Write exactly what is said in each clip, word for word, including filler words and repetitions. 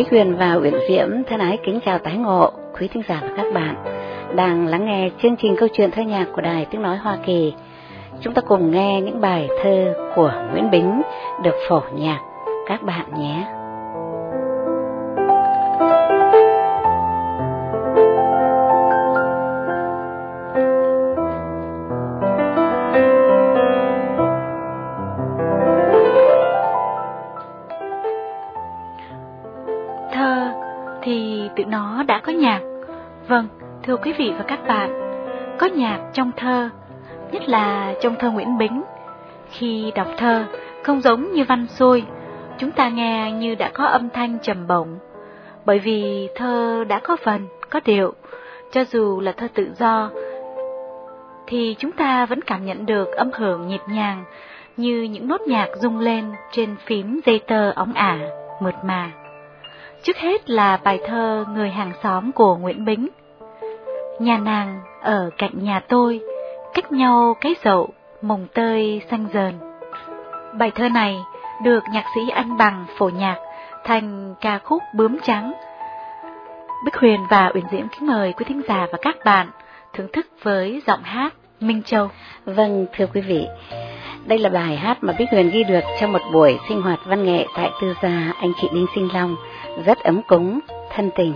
Bích Huyền và Uyển Diễm thân ái kính chào tái ngộ quý thính giả và các bạn đang lắng nghe chương trình câu chuyện thơ nhạc của Đài Tiếng Nói Hoa Kỳ. Chúng ta cùng nghe những bài thơ của Nguyễn Bính được phổ nhạc các bạn nhé. Thì tự nó đã có nhạc. Vâng, thưa quý vị và các bạn, có nhạc trong thơ, nhất là trong thơ Nguyễn Bính. Khi đọc thơ, không giống như văn xuôi, chúng ta nghe như đã có âm thanh trầm bổng. Bởi vì thơ đã có phần, có điệu, cho dù là thơ tự do, thì chúng ta vẫn cảm nhận được âm hưởng nhịp nhàng, như những nốt nhạc rung lên trên phím dây tơ óng ả, mượt mà. Trước hết là bài thơ Người hàng xóm của Nguyễn Bính. Nhà nàng ở cạnh nhà tôi, cách nhau cái dậu, mồng tơi xanh dờn. Bài thơ này được nhạc sĩ Anh Bằng phổ nhạc thành ca khúc Bướm Trắng. Bích Huyền và Uyển Diễm kính mời quý thính giả và các bạn thưởng thức với giọng hát Minh Châu. Vâng, thưa quý vị, đây là bài hát mà Bích Huyền ghi được trong một buổi sinh hoạt văn nghệ tại tư gia anh chị Đinh Sinh Long, rất ấm cúng, thân tình.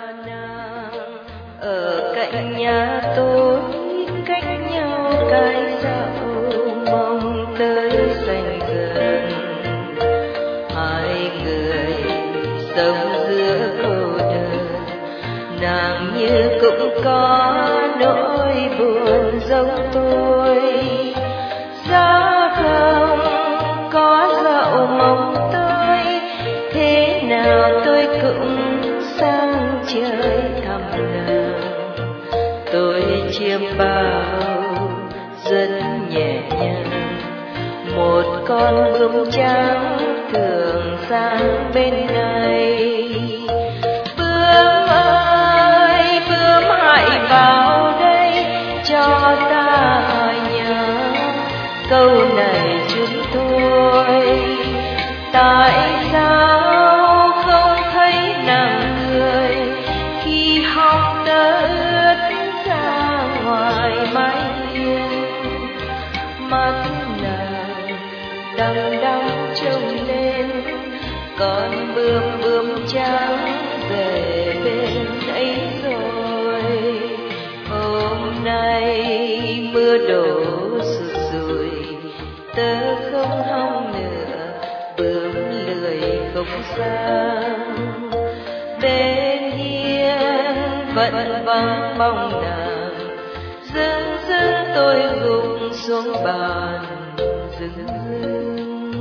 Ở cạnh nhà tôi, cách nhau cái dạo, mong tới xanh dần. Hai người sống giữa cô đơn, nàng như cũng có nỗi buồn giống tôi. Giá không có dạo mong tôi, thế nào tôi cũng sang chơi thăm nàng. Tôi chiêm bao rất nhẹ nhàng, một con bướm trắng thường sang bên này. Bướm ơi, bướm hãy vào đây cho ta hỏi nhớ câu này chúng tôi. Tại sao không thấy nàng cười khi học tớ ướt ra ngoài mái hiên? Mắt nàng đăm đăm trông lên, con bướm bướm trắng về bên ấy rồi. Hôm nay mưa đổ sụt sùi, tớ không hong nữa, bướm lười không sang. Bên hiên vẫn vắng bóng nàng, dưng dưng tôi gục xuống bàn dưng dưng.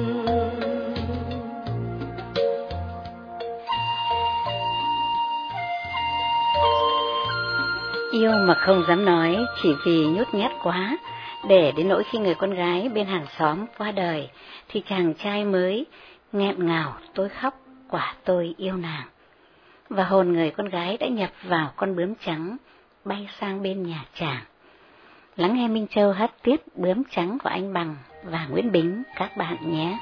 Yêu mà không dám nói chỉ vì nhút nhát quá, để đến nỗi khi người con gái bên hàng xóm qua đời thì chàng trai mới nghẹn ngào tôi khóc, quả tôi yêu nàng. Và hồn người con gái đã nhập vào con bướm trắng bay sang bên nhà chàng. Lắng nghe Minh Châu hát tiếp Bướm Trắng của Anh Bằng và Nguyễn Bính các bạn nhé.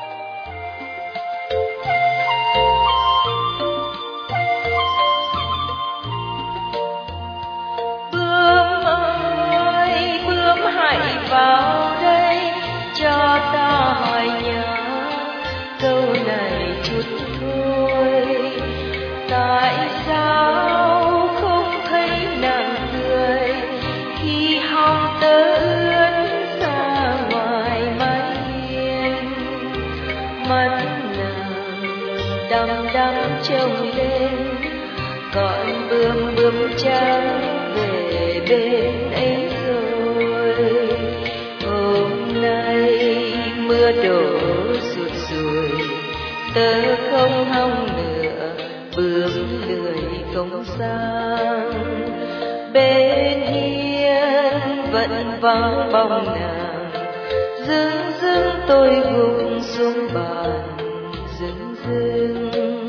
Vào đây cho ta hỏi nhớ câu này chút thôi. Tại sao không thấy nàng cười khi hong tớ ướt ra ngoài mái hiên? Mắt nàng đăm đăm trông lên, con bướm bướm trắng về bên ấy rồi. Hôm nay mưa đổ sụt sùi, tớ không hong nữa, bướm lười không sang. Bên hiên vẫn vắng bóng nàng, dưng dưng tôi gục xuống bàn dưng dưng.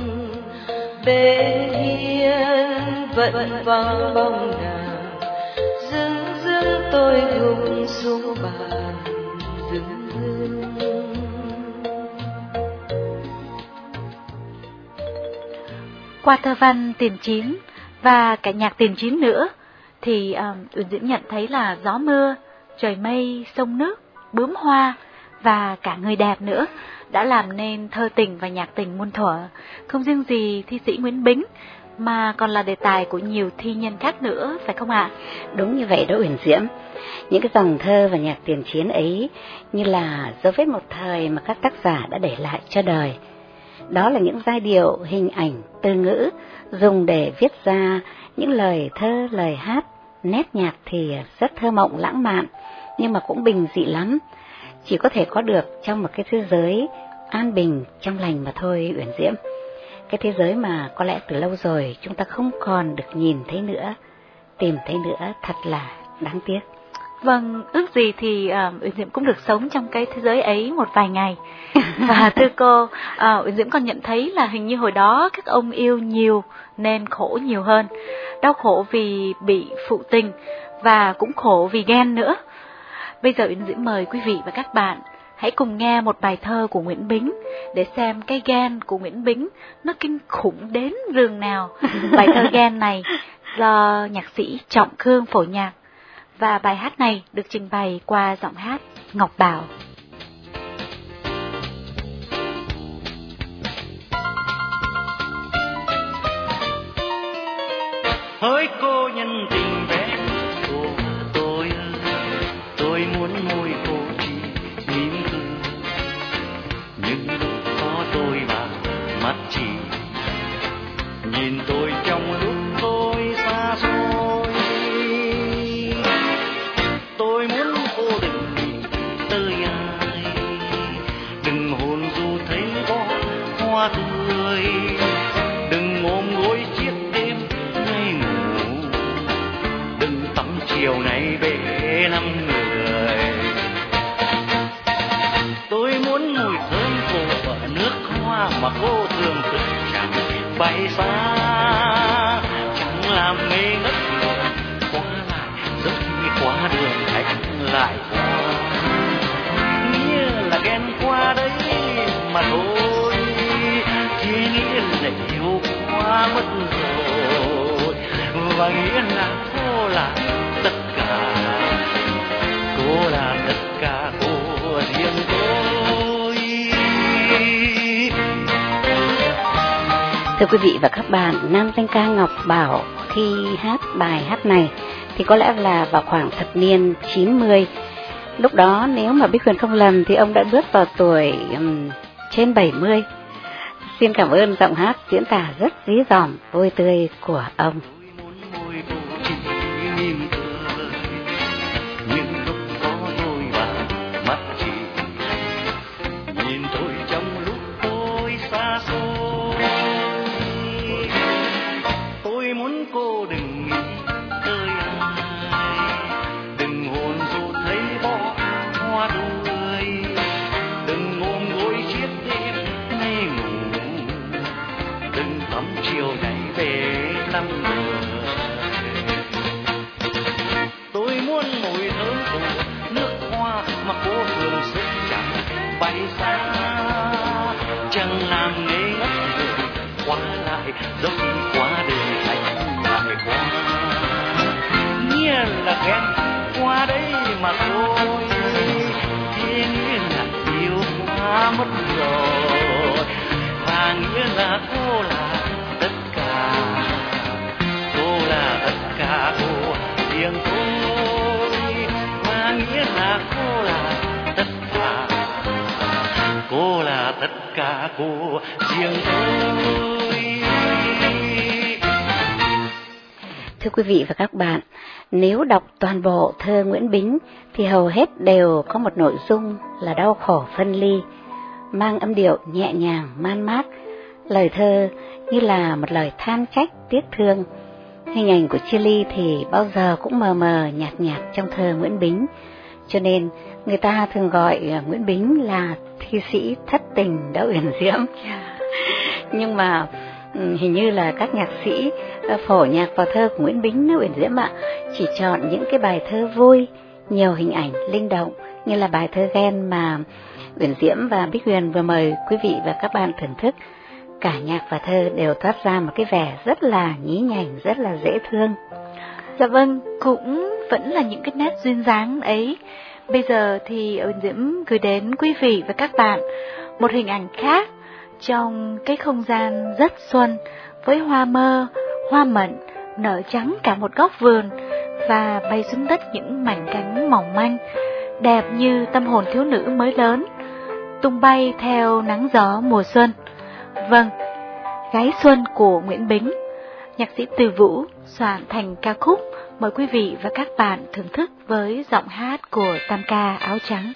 Bên hiên vẫn vắng bóng nàng, dưng dưng tôi gục xuống bàn dưng dưng. Qua thơ văn tiền chín và cả nhạc tiền chín nữa thì um, Uyển Diễm nhận thấy là gió mưa, trời mây, sông nước, bướm hoa và cả người đẹp nữa đã làm nên thơ tình và nhạc tình muôn thuở. Không riêng gì thi sĩ Nguyễn Bính mà còn là đề tài của nhiều thi nhân khác nữa, phải không ạ? Đúng như vậy đó Uyển Diễm. Những cái dòng thơ và nhạc tiền chiến ấy như là dấu vết một thời mà các tác giả đã để lại cho đời. Đó là những giai điệu, hình ảnh, từ ngữ dùng để viết ra những lời thơ, lời hát, nét nhạc thì rất thơ mộng lãng mạn, nhưng mà cũng bình dị lắm. Chỉ có thể có được trong một cái thế giới an bình, trong lành mà thôi Uyển Diễm. Cái thế giới mà có lẽ từ lâu rồi chúng ta không còn được nhìn thấy nữa, tìm thấy nữa, thật là đáng tiếc. Vâng, ước gì thì uh, Uyển Diễm cũng được sống trong cái thế giới ấy một vài ngày. Và thưa cô, uh, Uyển Diễm còn nhận thấy là hình như hồi đó các ông yêu nhiều nên khổ nhiều hơn. Đau khổ vì bị phụ tình và cũng khổ vì ghen nữa. Bây giờ Uyển Diễm mời quý vị và các bạn hãy cùng nghe một bài thơ của Nguyễn Bính để xem cái ghen của Nguyễn Bính nó kinh khủng đến rường nào. Bài thơ ghen này do nhạc sĩ Trọng Khương phổ nhạc và bài hát này được trình bày qua giọng hát Ngọc Bảo. Hỡi cô nhân tình bé của tôi, tôi muốn môi cô chỉ mỉm cười, nhưng lúc có tôi vào mắt chị, nhìn tôi trong lúc tôi xa xôi. Tôi muốn cô đừng nghĩ tới ai, đừng hôn dù thấy bó hoa tươi, đừng ôm gối chiếc đêm ngày ngủ, đừng tắm chiều nay bể năm người. Tôi muốn mùi thơm cô ở nước hoa mà cô thường thức chẳng bay xa, chẳng làm ngây ngất người qua lại giống như qua đường khách lại qua. Nghĩa là ghen qua đấy mà thôi, chỉ nghĩa là yêu qua mất rồi, và nghĩa là cô là tất cả, cô là tất cả của riêng tôi. Thưa quý vị và các bạn, nam danh ca Ngọc Bảo khi hát bài hát này thì có lẽ là vào khoảng thập niên chín mươi. Lúc đó nếu mà Bích Huyền không lầm thì ông đã bước vào tuổi um, trên bảy mươi. Xin cảm ơn giọng hát diễn tả rất dí dỏm, vui tươi của ông. Giống như qua đường anh lại qua, nghĩa là ghen qua đấy mà thôi, chỉ nghĩa là yêu qua mất rồi, và nghĩa là cô là tất cả, cô là tất cả của riêng tôi, và nghĩa là cô là tất cả, cô là tất cả của riêng tôi. Thưa quý vị và các bạn, nếu đọc toàn bộ thơ Nguyễn Bính thì hầu hết đều có một nội dung là đau khổ phân ly, mang âm điệu nhẹ nhàng, man mác. Lời thơ như là một lời than trách, tiếc thương. Hình ảnh của chia ly thì bao giờ cũng mờ mờ, nhạt nhạt trong thơ Nguyễn Bính. Cho nên người ta thường gọi Nguyễn Bính là thi sĩ thất tình đó Uyển Diễm. Nhưng mà hình như là các nhạc sĩ phổ nhạc vào thơ của Nguyễn Bính nữa Uyển Diễm ạ, chỉ chọn những cái bài thơ vui, nhiều hình ảnh linh động như là bài thơ ghen mà Uyển Diễm và Bích Huyền vừa mời quý vị và các bạn thưởng thức. cả nhạc và thơ đều toát ra một cái vẻ rất là nhí nhảnh, rất là dễ thương. Dạ vâng, cũng vẫn là những cái nét duyên dáng ấy. Bây giờ thì Uyển Diễm gửi đến quý vị và các bạn một hình ảnh khác trong cái không gian rất xuân, với hoa mơ, hoa mận nở trắng cả một góc vườn và bay xuống đất những mảnh cánh mỏng manh, đẹp như tâm hồn thiếu nữ mới lớn, tung bay theo nắng gió mùa xuân. Vâng, Gái Xuân của Nguyễn Bính, nhạc sĩ Từ Vũ soạn thành ca khúc. Mời quý vị và các bạn thưởng thức với giọng hát của tam ca áo trắng.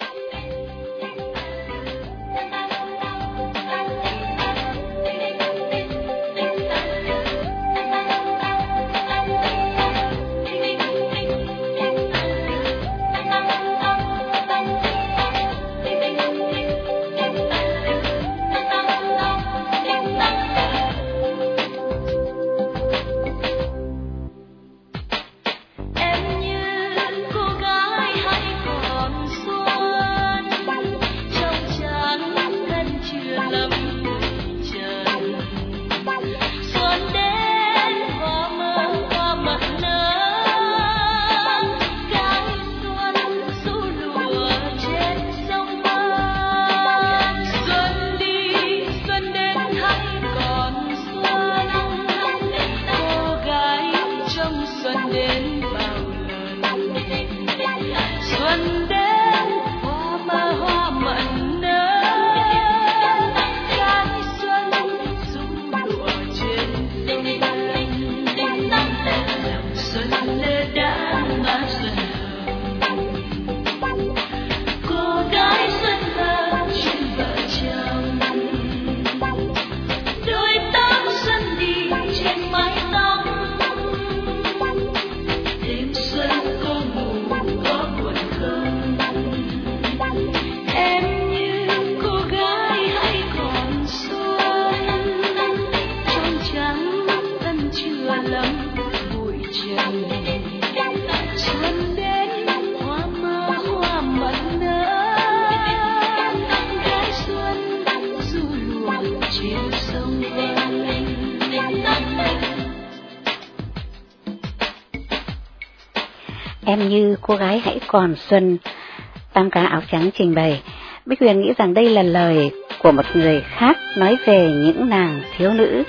Em Như Cô Gái Hãy Còn Xuân, tam ca áo trắng trình bày. Bích Huyền nghĩ rằng đây là lời của một người khác nói về những nàng thiếu nữ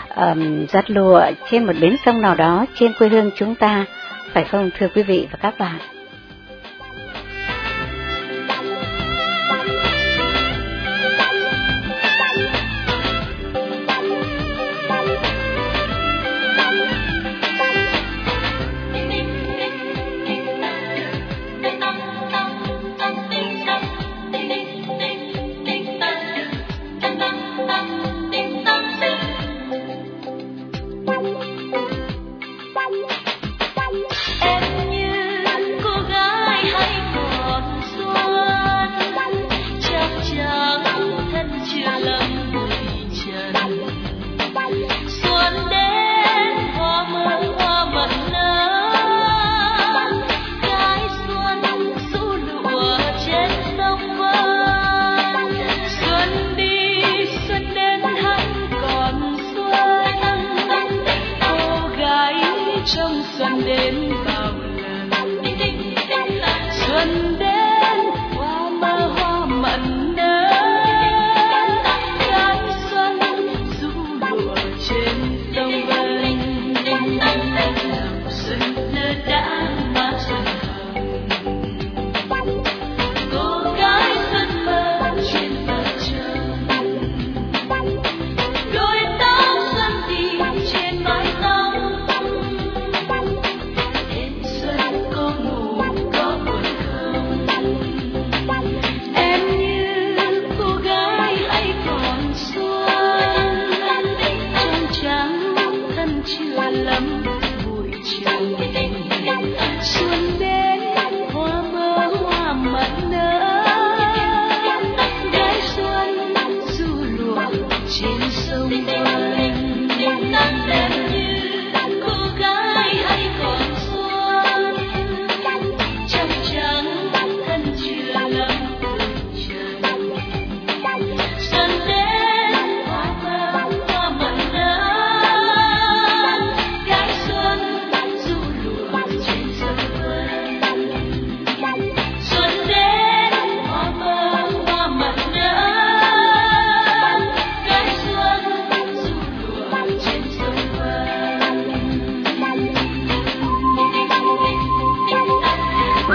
um, giặt lụa trên một bến sông nào đó trên quê hương chúng ta, phải không thưa quý vị và các bạn?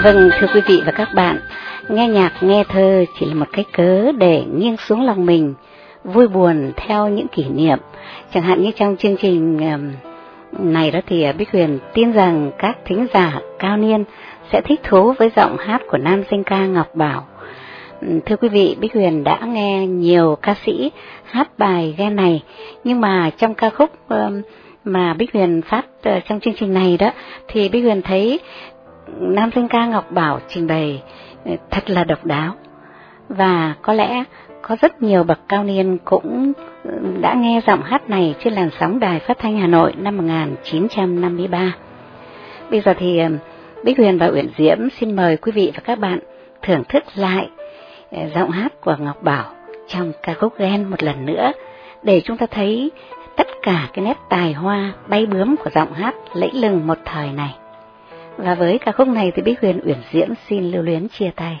Vâng, thưa quý vị và các bạn, nghe nhạc, nghe thơ chỉ là một cái cớ để nghiêng xuống lòng mình, vui buồn theo những kỷ niệm. Chẳng hạn như trong chương trình này đó thì Bích Huyền tin rằng các thính giả cao niên sẽ thích thú với giọng hát của nam sinh ca Ngọc Bảo. Thưa quý vị, Bích Huyền đã nghe nhiều ca sĩ hát bài ghen này, nhưng mà trong ca khúc mà Bích Huyền phát trong chương trình này đó thì Bích Huyền thấy nam sinh ca Ngọc Bảo trình bày thật là độc đáo, và có lẽ có rất nhiều bậc cao niên cũng đã nghe giọng hát này trên làn sóng Đài Phát thanh Hà Nội năm một nghìn chín trăm năm mươi ba. Bây giờ thì Bích Huyền và Uyển Diễm xin mời quý vị và các bạn thưởng thức lại giọng hát của Ngọc Bảo trong ca khúc Ghen một lần nữa, để chúng ta thấy tất cả cái nét tài hoa bay bướm của giọng hát lẫy lừng một thời này. Và với ca khúc này thì Bích Huyền, Uyển Diễm xin lưu luyến chia tay.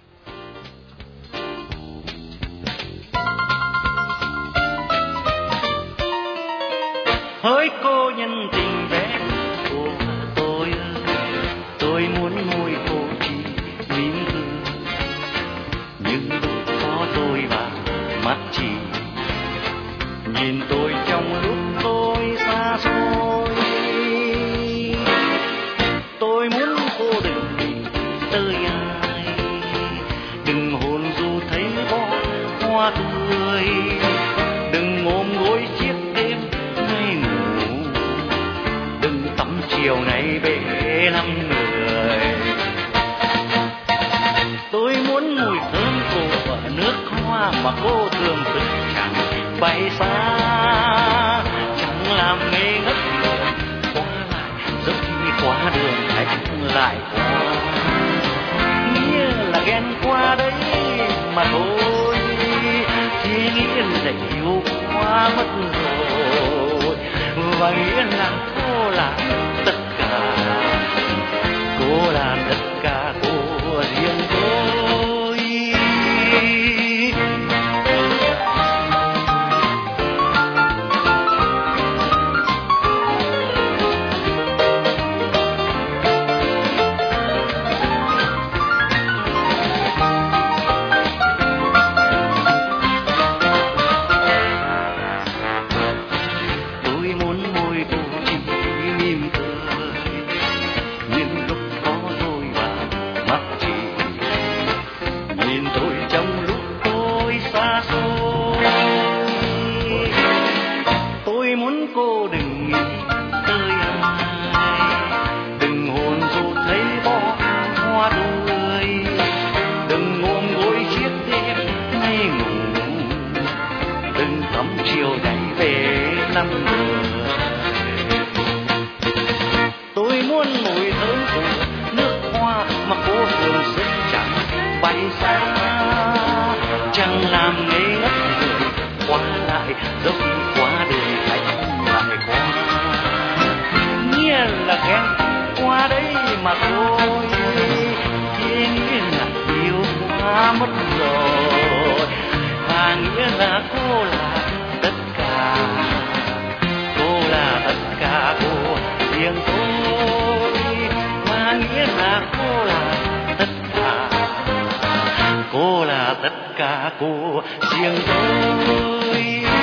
Hỡi cô nhân tình bé của tôi ơi, tôi muốn môi cô chỉ mỉm cười, nhưng có tôi và mắt chị nhìn tôi trong lúc tôi xa xôi. Tôi muốn cô đừng nghĩ tới ai, đừng hôn dù thấy bó hoa tươi, đừng ôm gối chiếc đêm nay ngủ, đừng tắm chiều nay bể năm người. Tôi muốn mùi thơm cô và nước hoa mà cô thường thức chẳng bay xa, chẳng làm ngây ngất người qua lại giống như qua đường khách lại qua. Nghĩa là ghen qua đấy mà thôi, chỉ nghĩa là yêu quá mất rồi, và nghĩa là cô là tất cả, cô là tất cả của riêng tôi. Tôi muốn mùi thơm của nước hoa mà cô thường sức chẳng bay xa, chẳng làm ngây ngất người qua lại giống qua đường khách lại qua. Nghĩa là ghen qua đấy mà thôi, chỉ nghĩa là yêu quá mất rồi, và nghĩa là cô là tất cả, cô là tất cả của riêng tôi, và nghĩa là cô là tất cả, cô là tất cả của riêng tôi.